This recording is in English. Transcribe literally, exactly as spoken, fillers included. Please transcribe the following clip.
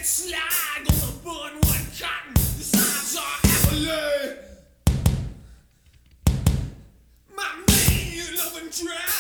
get slag on the burn one cotton. The signs are Emily. My man, you love and drown.